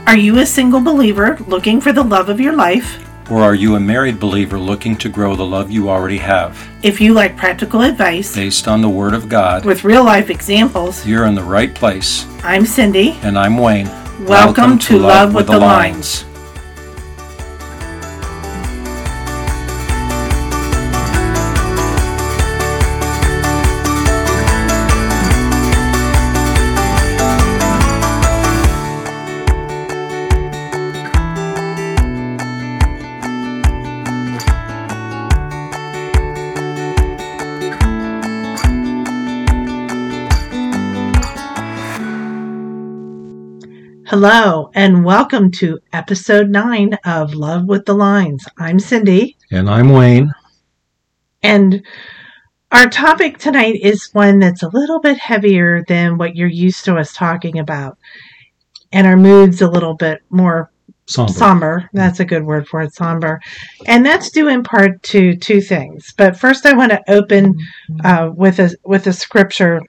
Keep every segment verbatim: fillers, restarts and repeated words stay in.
Are you a single believer looking for the love of your life? Or are you a married believer looking to grow the love you already have? If you like practical advice based on the Word of God with real-life examples, you're in the right place. I'm Cindy. And I'm Wayne. Welcome, Welcome to, to Love, Love with the, the Lines. Lines. Hello, and welcome to episode nine of Love with the Lines. I'm Cindy. And I'm Wayne. And our topic tonight is one that's a little bit heavier than what you're used to us talking about. And our mood's a little bit more somber. somber. That's a good word for it, somber. And that's due in part to two things. But first I want to open uh, with a with a scripture.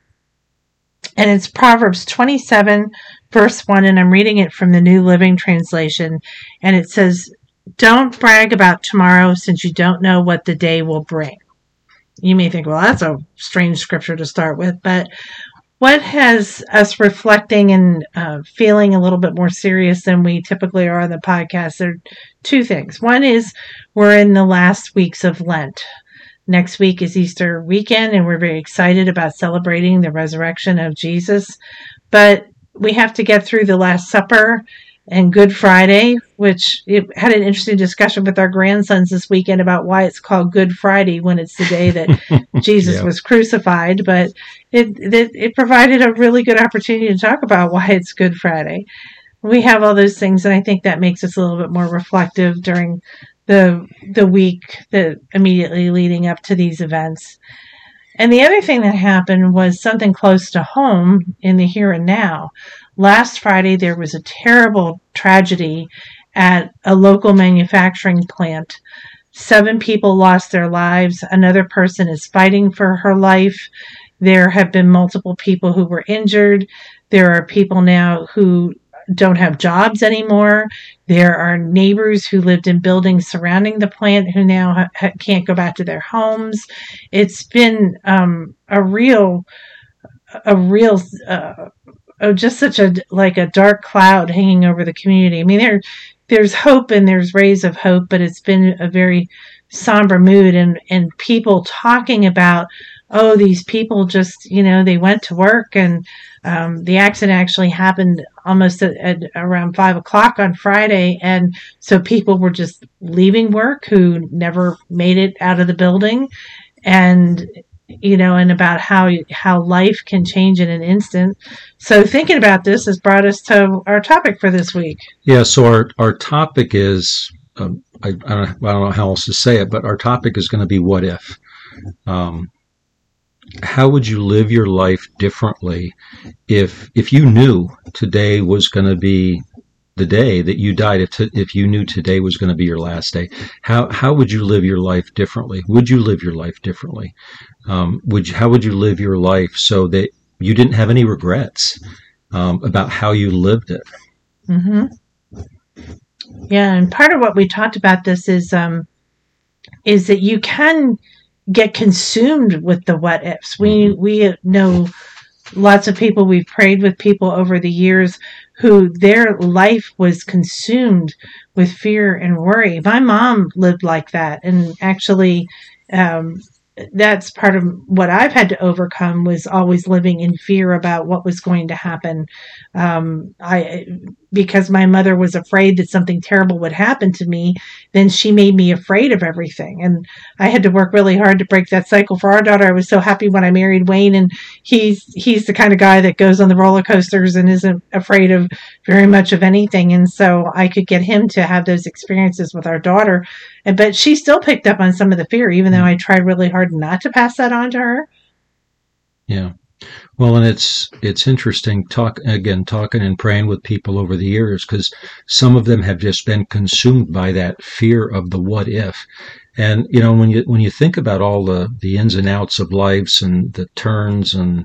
And it's Proverbs twenty-seven, verse one, and I'm reading it from the New Living Translation. And it says, "Don't brag about tomorrow, since you don't know what the day will bring." You may think, well, that's a strange scripture to start with, but what has us reflecting and uh, feeling a little bit more serious than we typically are on the podcast? There are two things. One is we're in the last weeks of Lent. Next week is Easter weekend, and we're very excited about celebrating the resurrection of Jesus. But we have to get through the Last Supper and Good Friday, which it had an interesting discussion with our grandsons this weekend about why it's called Good Friday when it's the day that Jesus yeah. was crucified. But it, it it provided a really good opportunity to talk about why it's Good Friday. We have all those things, and I think that makes us a little bit more reflective during the the week that immediately leading up to these events. And the other thing that happened was something close to home in the here and now. Last Friday, there was a terrible tragedy at a local manufacturing plant. Seven people lost their lives. Another person is fighting for her life. There have been multiple people who were injured. There are people now who don't have jobs anymore. There are neighbors who lived in buildings surrounding the plant who now ha- can't go back to their homes. It's been um, a real, a real, uh, oh, just such a like a dark cloud hanging over the community. I mean, there, there's hope and there's rays of hope, but it's been a very somber mood, and and people talking about, oh, these people just, you know, they went to work and um, the accident actually happened almost at, at around five o'clock on Friday. And so people were just leaving work who never made it out of the building. And, you know, and about how, how life can change in an instant. So thinking about this has brought us to our topic for this week. Yeah. So our, our topic is, um, I, I, don't, I don't know how else to say it, but our topic is going to be what if. Um, How would you live your life differently if if you knew today was going to be the day that you died? If to, if you knew today was going to be your last day, how how would you live your life differently? Would you live your life differently? Um, would you, how would you live your life so that you didn't have any regrets um, about how you lived it? Mm-hmm. Yeah, and part of what we talked about this is um, is that you can get consumed with the what ifs. We we know lots of people, we've prayed with people over the years who their life was consumed with fear and worry. My mom lived like that, and actually um, that's part of what I've had to overcome, was always living in fear about what was going to happen. Um, I, because my mother was afraid that something terrible would happen to me, then she made me afraid of everything. And I had to work really hard to break that cycle for our daughter. I was so happy when I married Wayne, and he's, he's the kind of guy that goes on the roller coasters and isn't afraid of very much of anything. And so I could get him to have those experiences with our daughter. But she still picked up on some of the fear, even though I tried really hard not to pass that on to her. Yeah. Well, and it's it's interesting talk again, talking and praying with people over the years, because some of them have just been consumed by that fear of the what if. And you know, when you when you think about all the the ins and outs of lives and the turns and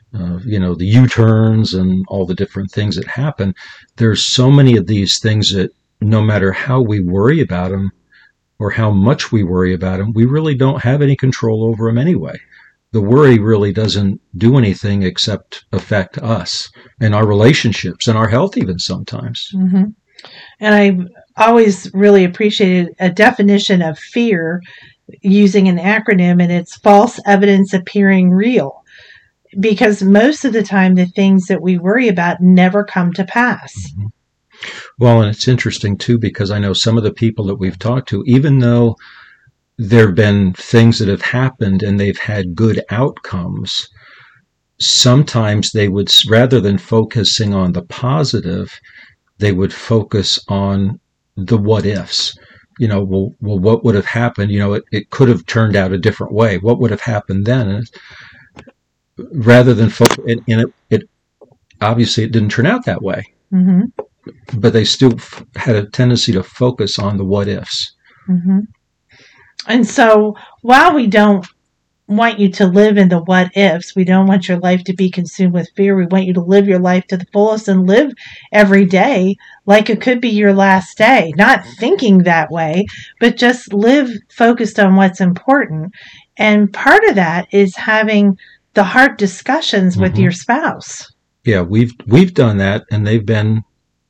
uh, you know, the U-turns and all the different things that happen. There's so many of these things that no matter how we worry about them or how much we worry about them, we really don't have any control over them anyway. The worry really doesn't do anything except affect us and our relationships and our health even sometimes. Mm-hmm. And I always really appreciated a definition of fear using an acronym, and it's false evidence appearing real. Because most of the time, the things that we worry about never come to pass. Mm-hmm. Well, and it's interesting, too, because I know some of the people that we've talked to, even though there have been things that have happened and they've had good outcomes, sometimes they would, rather than focusing on the positive, they would focus on the what ifs. You know, well, well what would have happened? You know, it, it could have turned out a different way. What would have happened then? And rather than focus, and, and it, it obviously it didn't turn out that way. Mm-hmm. But they still f- had a tendency to focus on the what ifs. Mm-hmm. And so while we don't want you to live in the what ifs, we don't want your life to be consumed with fear. We want you to live your life to the fullest and live every day like it could be your last day. Not thinking that way, but just live focused on what's important. And part of that is having the hard discussions with mm-hmm. your spouse. Yeah, we've we've done that, and they've been,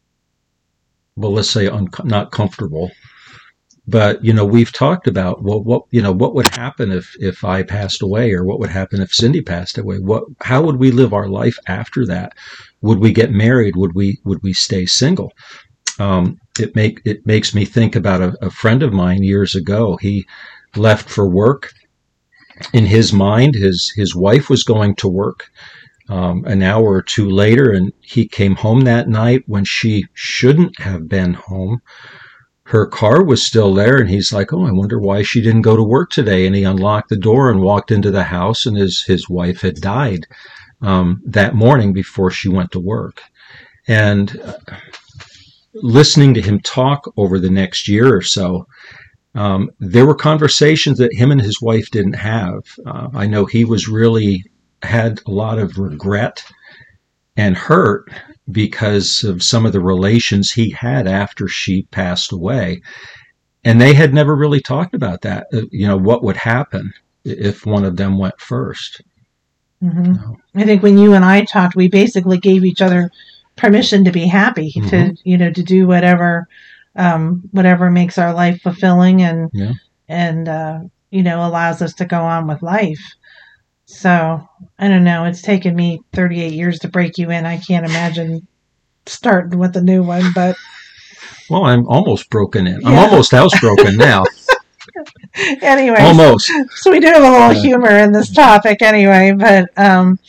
well, let's say un- not comfortable. But, you know, we've talked about, well, what, you know, what would happen if, if I passed away, or what would happen if Cindy passed away? What, how would we live our life after that? Would we get married? Would we, would we stay single? Um, it make, it makes me think about a, a friend of mine years ago. He left for work. In his mind, his, his wife was going to work, um, an hour or two later, and he came home that night when she shouldn't have been home. Her car was still there, and he's like, oh, I wonder why she didn't go to work today. And he unlocked the door and walked into the house, and his, his wife had died um, that morning before she went to work. And uh, listening to him talk over the next year or so, um, there were conversations that him and his wife didn't have. Uh, I know he was really had a lot of regret and hurt because of some of the relations he had after she passed away. And they had never really talked about that, uh, you know, what would happen if one of them went first. Mm-hmm. You know? I think when you and I talked, we basically gave each other permission to be happy, mm-hmm. to, you know, to do whatever, um, whatever makes our life fulfilling and, yeah. and, uh, you know, allows us to go on with life. So, I don't know, it's taken me thirty-eight years to break you in. I can't imagine starting with a new one, but... Well, I'm almost broken in. I'm yeah. almost housebroken now. Anyway. Almost. So we do have a little uh, humor in this topic anyway, but um,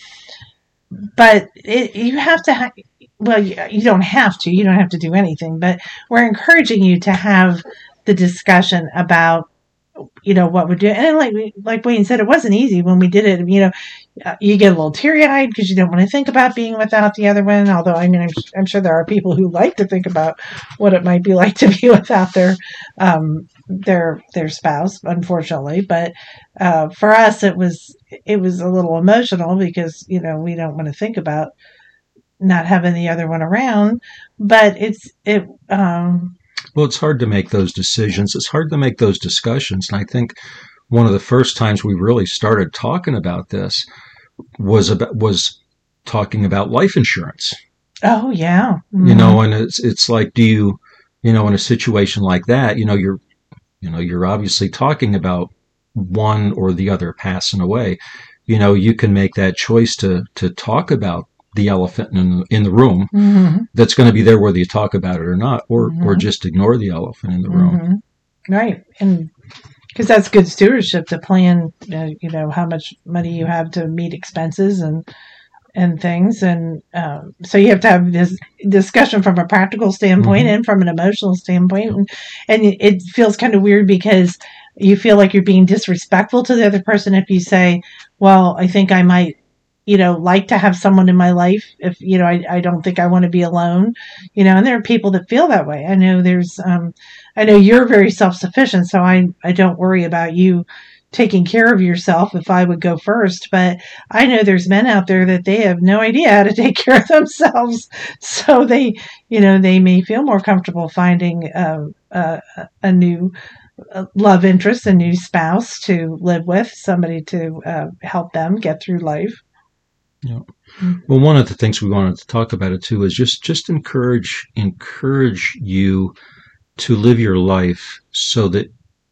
but it, you have to... Ha- well, you, you don't have to. You don't have to do anything, but we're encouraging you to have the discussion about, you know, what we're doing. And like, like Wayne said, it wasn't easy when we did it. You know, you get a little teary-eyed because you don't want to think about being without the other one. Although, I mean, I'm, I'm sure there are people who like to think about what it might be like to be without their, um, their, their spouse, unfortunately. But, uh, for us, it was, it was a little emotional because, you know, we don't want to think about not having the other one around, but it's, it, um, Well, it's hard to make those decisions. It's hard to make those discussions. And I think one of the first times we really started talking about this was about, was talking about life insurance. Oh, yeah. Mm-hmm. You know, and it's, it's like, do you, you know, in a situation like that, you know, you're, you know, you're obviously talking about one or the other passing away. You know, you can make that choice to, to talk about the elephant in, in the room, mm-hmm. that's going to be there whether you talk about it or not, or, mm-hmm. or just ignore the elephant in the room. Mm-hmm. Right. And because that's good stewardship to plan, uh, you know, how much money you have to meet expenses and, and things. And um, so you have to have this discussion from a practical standpoint mm-hmm. and from an emotional standpoint. And, and it feels kind of weird because you feel like you're being disrespectful to the other person if you say, well, I think I might, you know, like to have someone in my life if, you know, I, I don't think I want to be alone, you know, and there are people that feel that way. I know there's, um, I know you're very self-sufficient, so I, I don't worry about you, taking care of yourself if I would go first. But I know there's men out there that they have no idea how to take care of themselves. So they, you know, they may feel more comfortable finding uh, uh, a new love interest, a new spouse to live with, somebody to uh, help them get through life. Yeah. Well, one of the things we wanted to talk about it too is just just encourage encourage you to live your life so that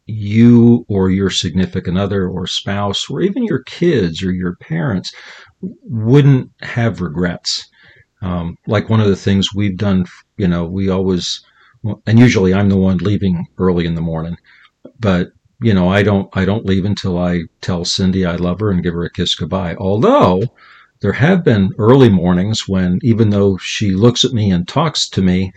you or your significant other or spouse or even your kids or your parents wouldn't have regrets. Um, like one of the things we've done, you know, we always, and usually I'm the one leaving early in the morning, but you know, I don't, I don't leave until I tell Cindy I love her and give her a kiss goodbye. Although there have been early mornings when, even though she looks at me and talks to me,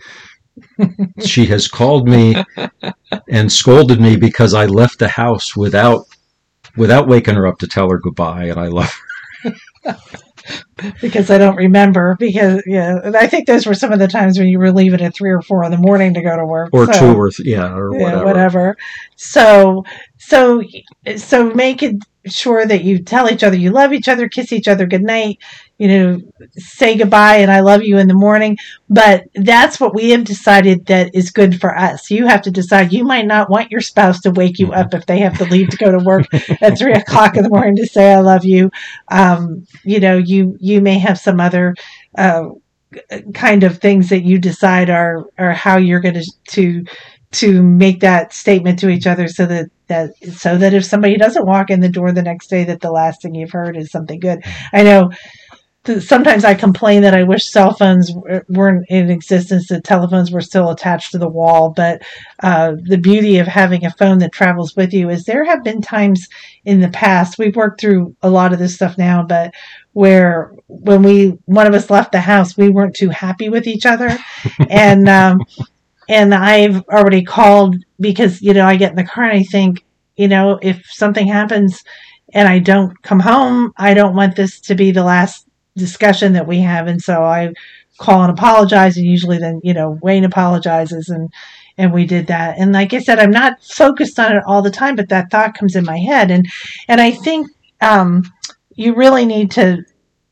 she has called me and scolded me because I left the house without without waking her up to tell her goodbye and I love her. Because I don't remember. Because yeah, I think those were some of the times when you were leaving at three or four in the morning to go to work, or so, two, or th- yeah, or whatever. Yeah, whatever. So, so, so make it sure that you tell each other you love each other, kiss each other goodnight, you know, say goodbye and I love you in the morning. But that's what we have decided that is good for us. You have to decide. You might not want your spouse to wake you up if they have to leave to go to work at three o'clock in the morning to say I love you. Um, you know, you you may have some other uh, kind of things that you decide are are how you're going to to to make that statement to each other, so that that so that if somebody doesn't walk in the door the next day, that the last thing you've heard is something good. I know sometimes I complain that I wish cell phones weren't in existence, that telephones were still attached to the wall. But uh, the beauty of having a phone that travels with you is there have been times in the past, we've worked through a lot of this stuff now, but where when we, one of us left the house, we weren't too happy with each other. and, um, and I've already called because, you know, I get in the car and I think, you know, if something happens and I don't come home, I don't want this to be the last discussion that we have. And so I call and apologize, and usually then, you know, Wayne apologizes, and and we did that. And like I said, I'm not focused on it all the time, but that thought comes in my head. And and I think um, you really need to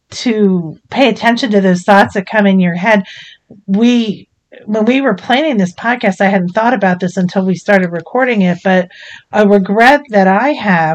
to pay attention to those thoughts that come in your head. We when we were planning this podcast, I hadn't thought about this until we started recording it, but a regret that I have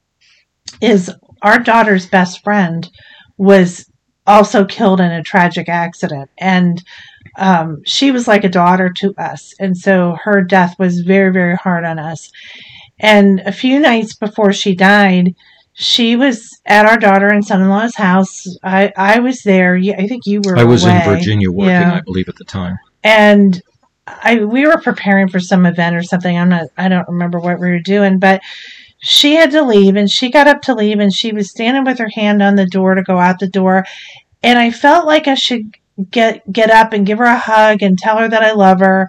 is our daughter's best friend was also killed in a tragic accident. And um, she was like a daughter to us. And so her death was very, very hard on us. And a few nights before she died, she was at our daughter and son-in-law's house. I, I was there. I think you were I was away. in Virginia working, yeah. I believe, at the time. And I we were preparing for some event or something. I'm not, I don't remember what we were doing, but she had to leave, and she got up to leave, and she was standing with her hand on the door to go out the door. And I felt like I should get get up and give her a hug and tell her that I love her.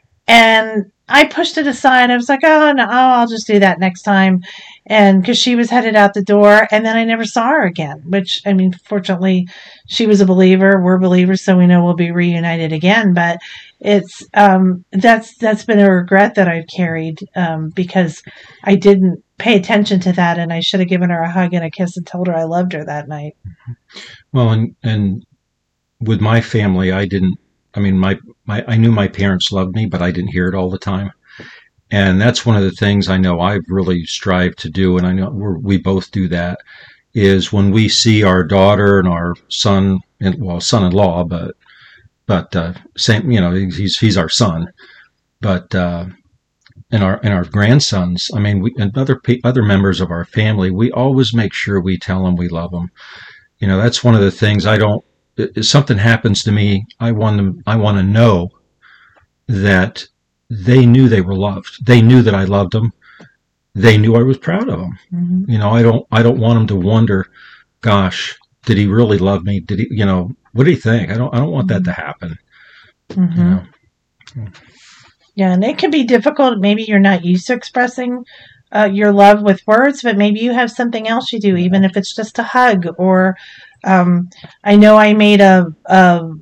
And I pushed it aside. I was like, oh, no, I'll just do that next time. And because she was headed out the door, and then I never saw her again, which, I mean, fortunately, she was a believer. We're believers, so we know we'll be reunited again. But it's, um, that's, that's been a regret that I've carried, um, because I didn't pay attention to that, and I should have given her a hug and a kiss and told her I loved her that night. Well, and, and with my family, I didn't, I mean, my, my, I knew my parents loved me, but I didn't hear it all the time. And that's one of the things I know I've really strived to do, and I know we're, we both do that, is when we see our daughter and our son, well, son-in-law, but but uh, same, you know, he's he's our son, but uh, and our and our grandsons. I mean, we and other other members of our family, we always make sure we tell them we love them. You know, that's one of the things I don't. If something happens to me, I want them. I want to know that they knew they were loved. They knew that I loved them. They knew I was proud of them. Mm-hmm. You know, I don't, I don't want them to wonder, gosh, did he really love me? Did he, you know, what do you think? I don't, I don't want mm-hmm. that to happen. Mm-hmm. You know? Yeah. And it can be difficult. Maybe you're not used to expressing uh, your love with words, but maybe you have something else you do, even if it's just a hug. Or um, I know I made a, a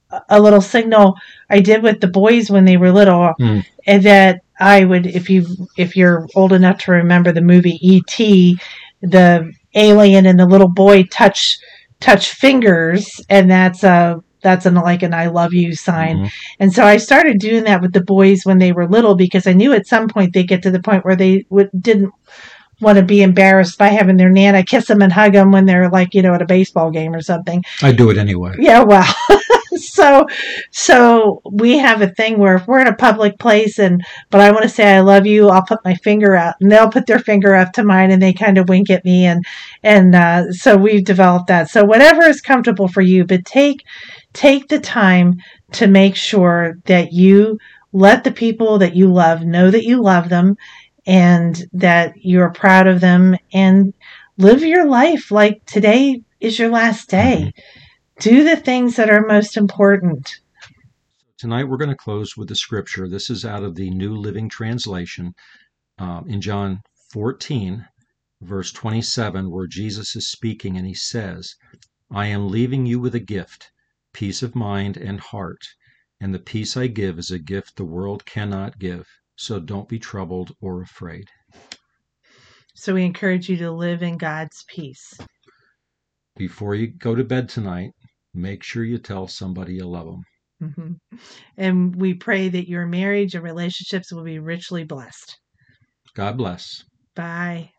a little signal I did with the boys when they were little, Mm. and that I would, if you if you're old enough to remember the movie E T, the alien and the little boy touch touch fingers, and that's a that's an like an I love you sign. Mhm. And so I started doing that with the boys when they were little because I knew at some point they get to the point where they would, didn't want to be embarrassed by having their nana kiss them and hug them when they're like, you know, at a baseball game or something. I do it anyway. Yeah, well, so so we have a thing where if we're in a public place and but I want to say I love you, I'll put my finger out and they'll put their finger up to mine and they kind of wink at me and and uh, so we've developed that. So whatever is comfortable for you, but take take the time to make sure that you let the people that you love know that you love them and that you're proud of them and live your life like today is your last day. Mm-hmm. Do the things that are most important. Tonight we're going to close with the scripture. This is out of the New Living Translation um, in John fourteen, verse twenty-seven, where Jesus is speaking and he says, I am leaving you with a gift, peace of mind and heart, and the peace I give is a gift the world cannot give. So don't be troubled or afraid. So we encourage you to live in God's peace. Before you go to bed tonight, make sure you tell somebody you love them. Mm-hmm. And we pray that your marriage and relationships will be richly blessed. God bless. Bye.